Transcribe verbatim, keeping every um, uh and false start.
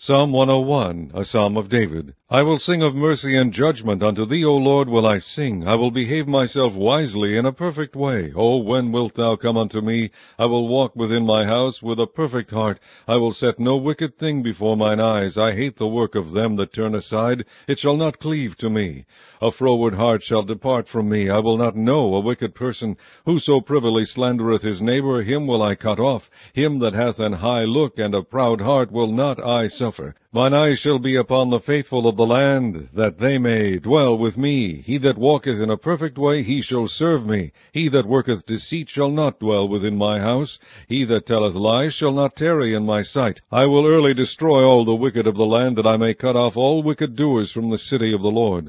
Psalm one oh one, a psalm of David. I will sing of mercy and judgment. Unto thee, O Lord, will I sing. I will behave myself wisely in a perfect way. O when wilt thou come unto me? I will walk within my house with a perfect heart. I will set no wicked thing before mine eyes. I hate the work of them that turn aside. It shall not cleave to me. A froward heart shall depart from me. I will not know a wicked person. Whoso privily slandereth his neighbor, him will I cut off. Him that hath an high look and a proud heart will not I suffer. Mine eyes shall be upon the faithful of the land, that they may dwell with me. He that walketh in a perfect way, he shall serve me. He that worketh deceit shall not dwell within my house. He that telleth lies shall not tarry in my sight. I will early destroy all the wicked of the land, that I may cut off all wicked doers from the city of the Lord.